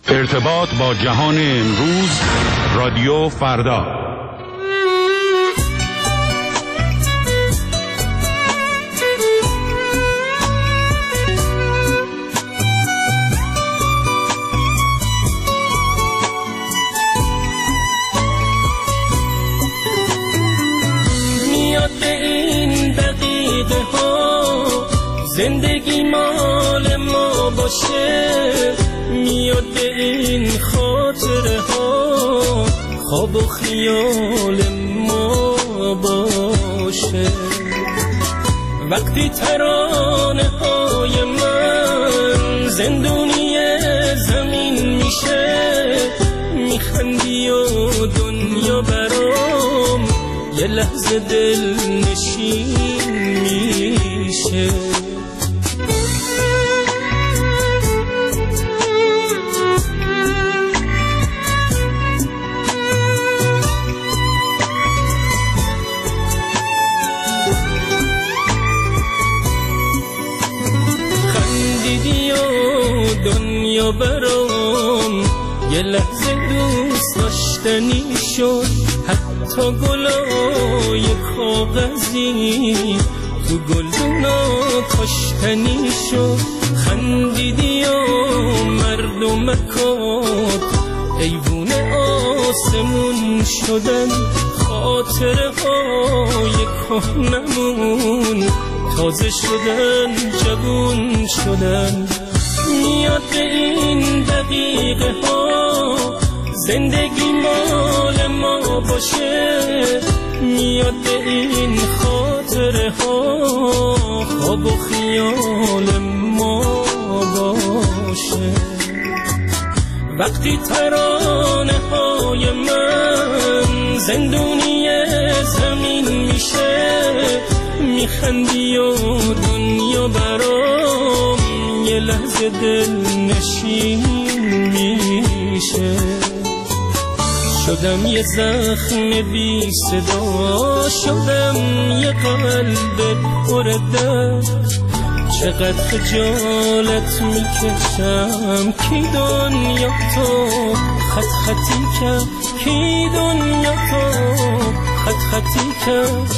ارتباط با جهان امروز، رادیو فردا. میاد این دقیقه ها زندگی مال ما باشه، میاد این خاطره ها خواب و خیال ما باشه. وقتی ترانه های من زندونی زمین میشه، میخندی و دنیا برام یه لحظه دل نشین میشه. دنیا برام یه لحظه دوست داشتنی شد، حتی گلای کاغذی تو گلدونا کاشتنی شد. خندیدی و مردمکات ایوون آسمون شدن، خاطره های کهنمون تازه شدن، جوون شدن. میاد این دقیقه ها زندگی مال ما باشه، میاد این خاطره ها خواب و خیال ما باشه. وقتی ترانه های من زندونی زمین میشه، میخندی و دنیا برام یه لحظه دل نشین میشه. شدم یه زخم بی صدا، شدم یه قلب پر درد. چقدر خجالت میکشم، کی دنیا تو خط خطی کرد، کی دنیا تو خط خطی کرد.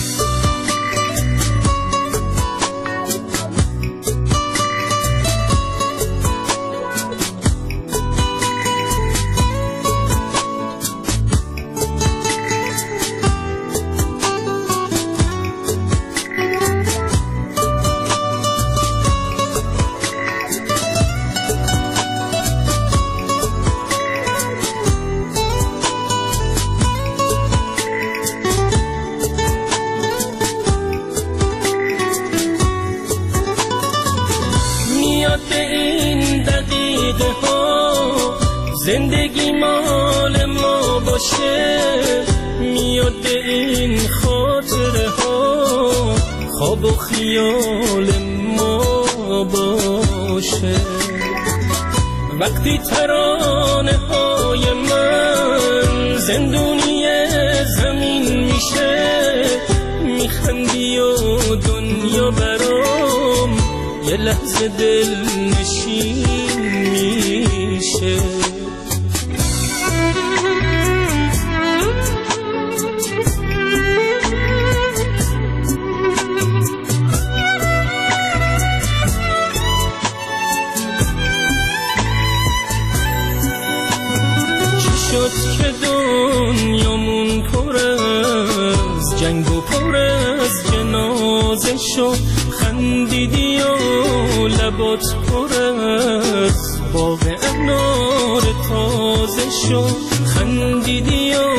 زندگی مال ما باشه، میاد این خاطره ها خواب و خیال ما باشه. وقتی ترانه های من زندونی زمین میشه، میخندی و دنیا برام یه لحظه دل نشین میشه. شد که دنیامون پر از جنگ و پر از جنازه شد، خندیدی و لبات پر از باغ انار تازه شد. خندیدی و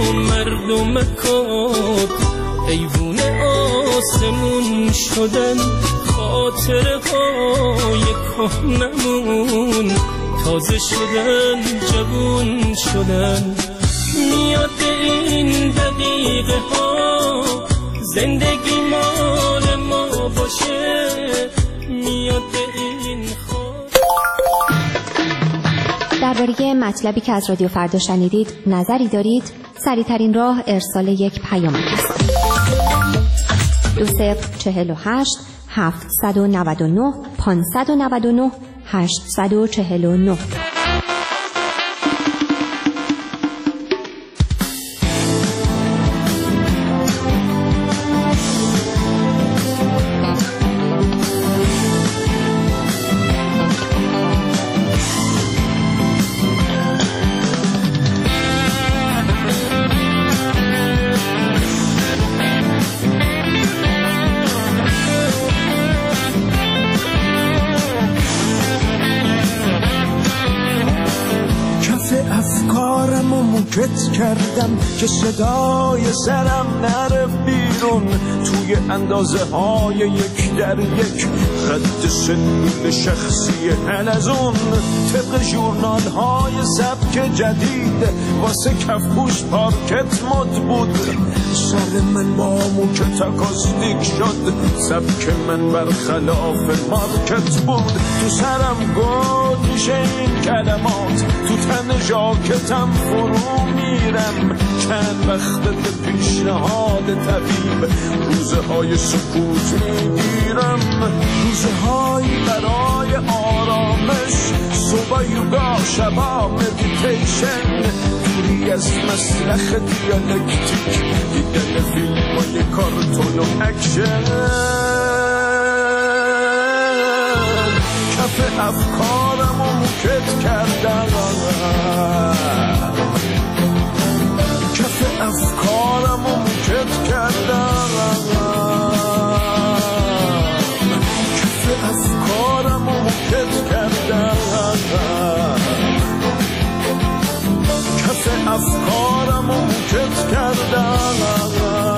مردمکات ایوون آسمون شدن، خاطره های کهنمون تازه شدن، جوون شدن. میاد این دقیقه ها زندگی مال ما باشه، میاد این درباره مطلبی که از رادیو فردا شنیدید نظری دارید؟ سریع‌ترین راه ارسال یک پیامک است. 2048 799 599 849 موکت کردم که صدای سرم نره بیرون توی اندازه های یک در یک خط سلول شخصی حلزون طبق ژورنال های سبک جدید واسه کفپوش پارکت مد بود سر من با موکت اکاستیک شد سبک من برخلاف مارکت بود تو سرم گود میشه این کلمات تو تن ژاکتم فرو میرم چند وقت پیشنهاد طبیب روزه های سکوت میگیرم روزه های برای آرامش صبح یوگا شبا مدیتیشن دوری از مسلخ دیالکتیک دیدن فیلم های کارتون و اکشن کف افکارم و موکت کردم کف افکارم و موکت کردم کف افکارم و موکت کردم کف افکارم و موکت کردم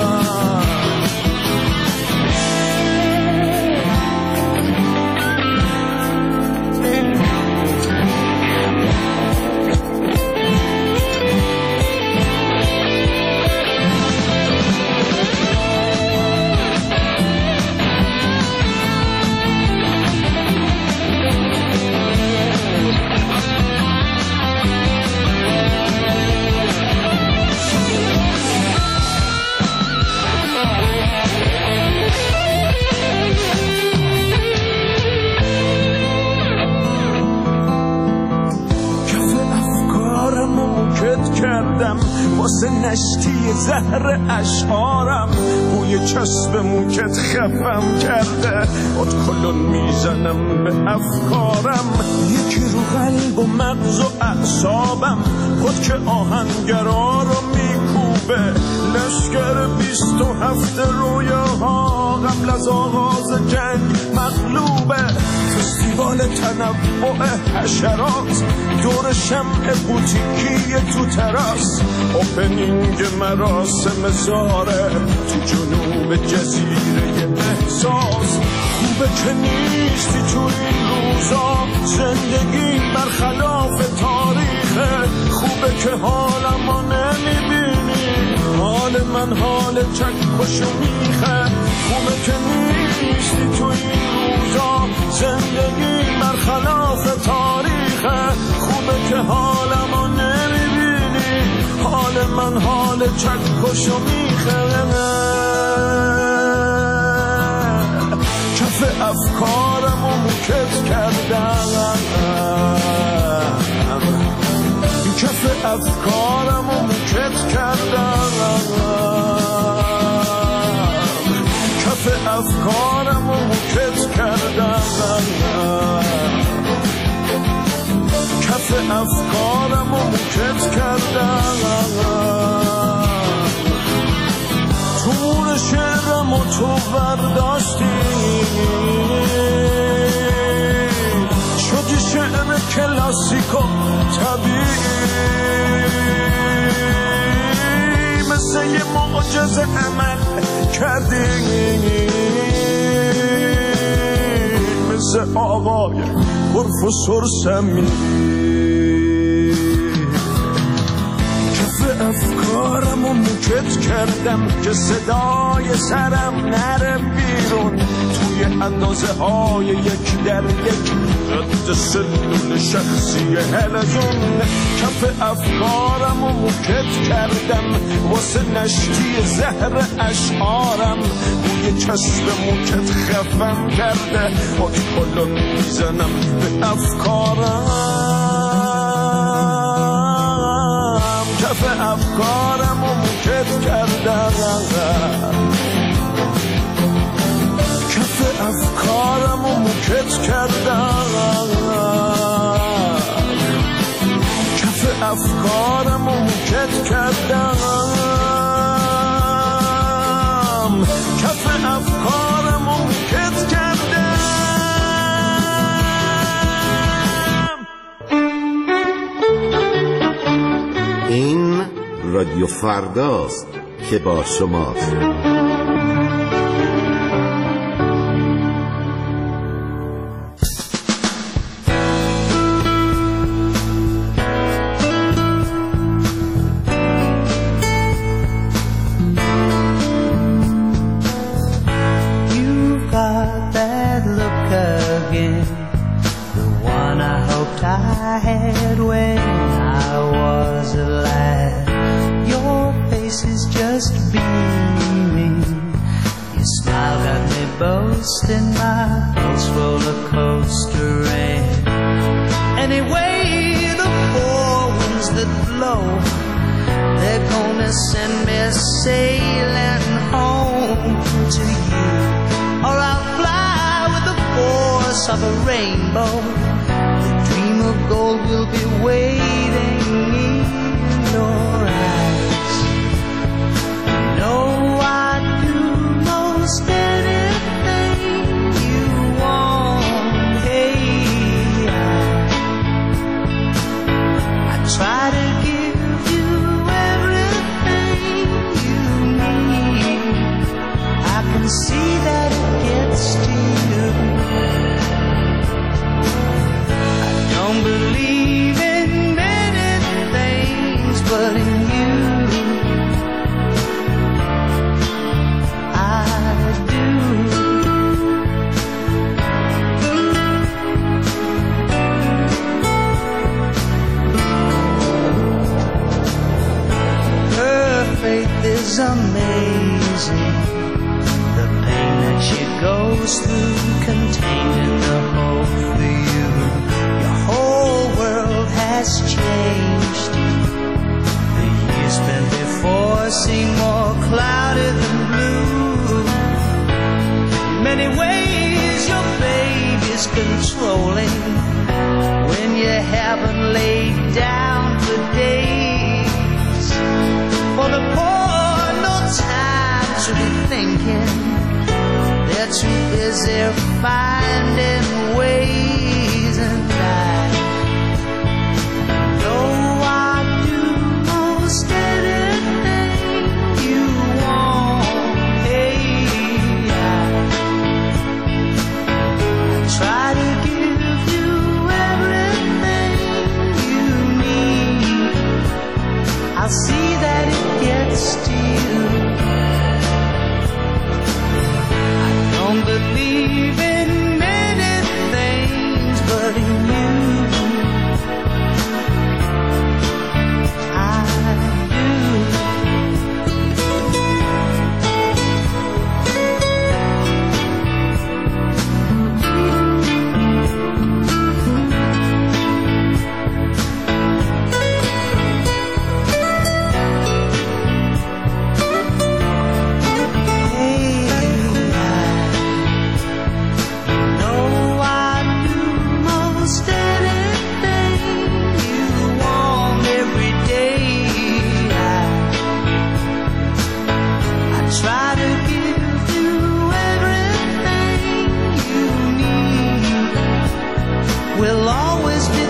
واسه نشتی زهر اشعارم بوی چسب موکت خفم کرده ادکلون میزنم به افکارم یکی رو قلب و مغز و اعصابم خود که آهنگرا رو میکوبه لشکر 27 رویاها قبل از آغاز جنگ مغلوبه فستیوال تنوع حشرات دور شمع بوتیکی تو تراس اوپنینگ مراسم زاره تو جنوب جزیره احساس خوبه که نیستی تو این روزا زندگی برخلاف تاریخه خوبه که حالمو نمیبینی حال من حال چکشو میخه خوبه که نیستی تو این روزا زندگی برخلاف تاریخه خوبه که حالمو نمیبینی حال من حال چکشو میخه کف افکارم و موکت کردم کف افکارم و موکت کردم کف افکارم و موکت کردم کف افکارم و موکت کردم تور شعرم و تو برداشتی شدی شعر کلاسیک و طبیعی مثل یه معجزه عمل کردی مثل آقای پروفسور سمی کف افکارم و موکت کردم که صدای سرم نره بیرون توی اندازه های یک در یک رد سلول شخصی حلزون کف افکارم و موکت کردم واسه نشتی زهر اشعارم بوی چسب موکت خفم کرده ادکلون میزنم به افکارم کف افکارم و موکت کردم کف افکارم و موکت کردم کف افکارم و موکت کردم کف افکارم و موکت کردم رادیو فرداست که با شماست. Of a rainbow, the dream of gold will be waiting in your eyes. No, I'd do most anything you want. Hey, I try to give you everything you need. I can see that it gets to you. Don't believe in many things, but in you I do. Her faith is amazing. The pain that she goes through, contained in the hope for you. Has changed. The years spent before seem more clouded than blue. In many ways your baby's controlling when you haven't laid down for days. For the poor, no time to be thinking. They're too busy finding ways, and anything you want. Hey, I try to give you everything you need. I'll see that it gets to you. I don't believe in many things, but in you will always be